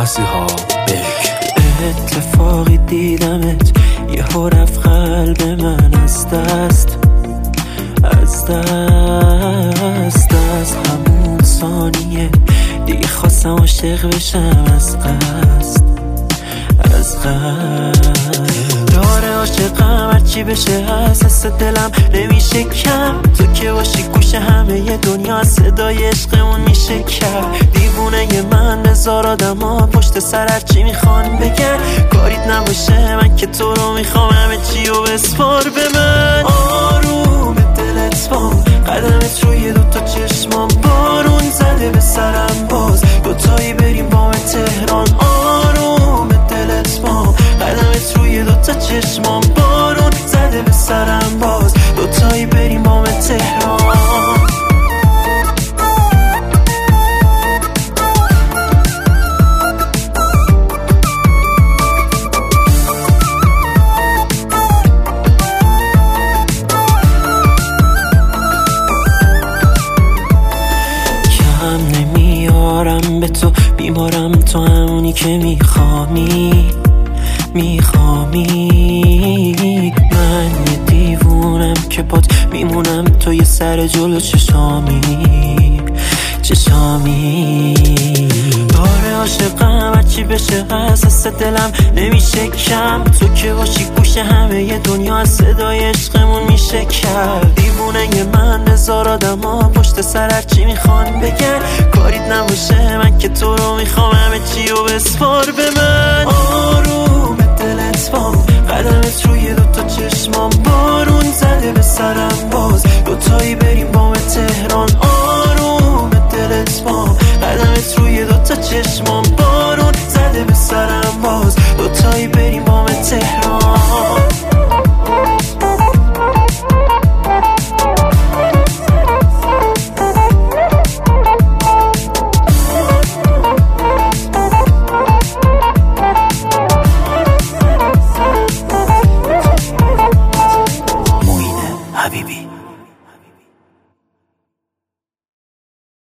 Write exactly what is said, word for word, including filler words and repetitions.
مسیحا بک. اتفاقی دیدمت یهو رفت قلب من از دست از دست از همون ثانیه دیگه خواستم عاشق بشم از قصد از قصد. داره عاشقم هرچی بشه از حس دلم نمیشه کم. تو که باشی گوش همه ی دنیا صدای عشقمون میشه کرد. دیوونه ی من هزار آدم ها پشت سر هرچی میخوان بگن کاریت نباشه من که تو رو میخوام همه چی رو بسپار به من. آروم دلت بام قدمت روی دوتا چشمام بارون زده به سرم باز دوتایی بریم بام تهران. آروم دلت بام قدمت روی دوتا چشمام بارون زده به سرم باز دوتایی بریم بام تهران. نمیارم به تو بیمارم تو همونی که میخوامی میخوامی. من یه دیوونم که بات میمونم تو یه سر جلو چشامی چشامی. داره عاشقم هرچی بشه از حس دلم نمیشه کم. تو که باشی گوش همه ی دنیا صدای عشقمون میشه کرد. دیوونه ی من هزار آدم ها پشت سر هرچی میخوان بگن کاریت نباشه من که تو رو میخوام همه چی رو بسپار به من. آروم دلت بام قدمت روی دوتا چشمام بارون زده به سرم باز دوتایی بریم با